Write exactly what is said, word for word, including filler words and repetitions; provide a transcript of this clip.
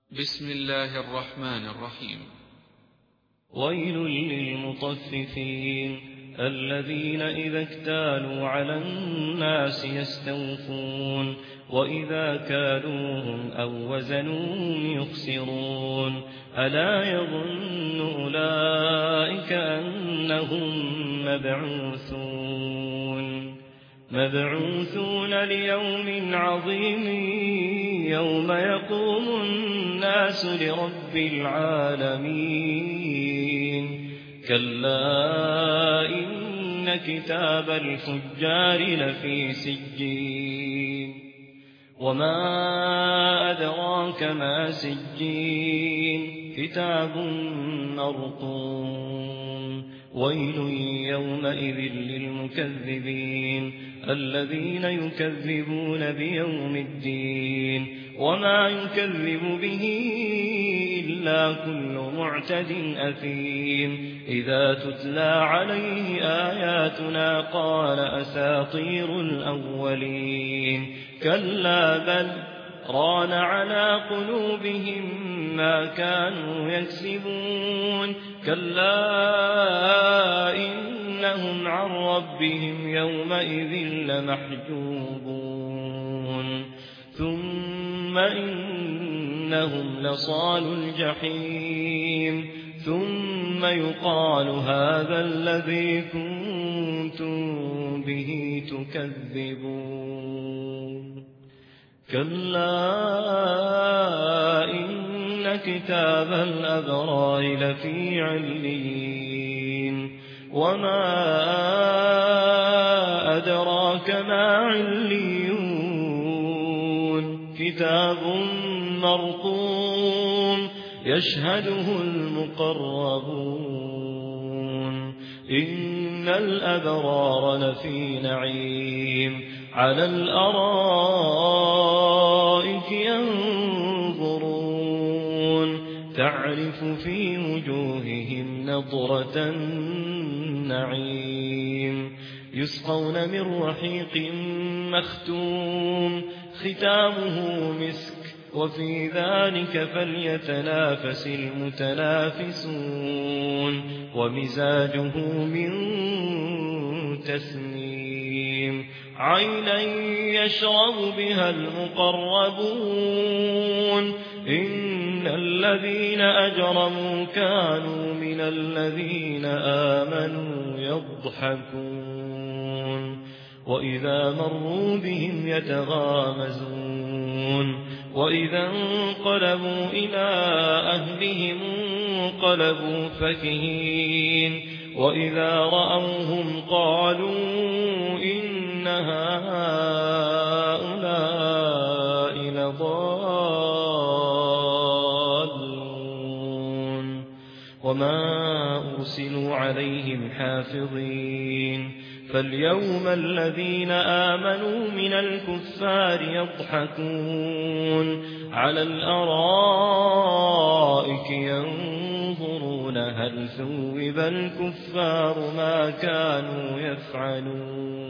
بسم الله الرحمن الرحيم. ويل للمطففين الذين إذا اكتالوا على الناس يستوفون وإذا كالوهم أو وزنوهم يخسرون ألا يظن أولئك أنهم مبعوثون مبعوثون ليوم عظيم يوم يقوم الناس لرب العالمين كلا إن كتاب الفجار لفي سجين وما أدراك ما سجين كتاب مرقوم ويل يومئذ للمكذبين الذين يكذبون بيوم الدين وما يكذب به إلا كل معتد أثيم إذا تتلى عليه آياتنا قال أساطير الأولين كلا بل ران على قلوبهم ما كانوا يكسبون كلا إنهم عن ربهم يومئذ لمحجوبون ثم إنهم لصال الجحيم ثم يقال هذا الذي كنتم به تكذبون كلا إن كتاب الأبرار لفي عليين وما أدراك ما عليون كتاب مرقوم يشهده المقربون إن الأبرار لفي نعيم على الأرائك ينظرون تعرف في وجوههم نضرة النعيم يسقون من رحيق مختوم ختامه مسك وفي ذلك فليتنافس المتنافسون ومزاجه من تسنيم عينا يشرب بها المقربون إن الذين أجرموا كانوا من الذين آمنوا يضحكون وإذا مروا بهم يتغامزون وإذا انقلبوا إلى أهلهم انقلبوا فكهين وإذا رأوهم قالوا إن هؤلاء لضالون وما أرسلوا عليهم حافظين فاليوم الذين آمنوا من الكفار يضحكون على الأرائك ينظرون هل ثوب الكفار ما كانوا يفعلون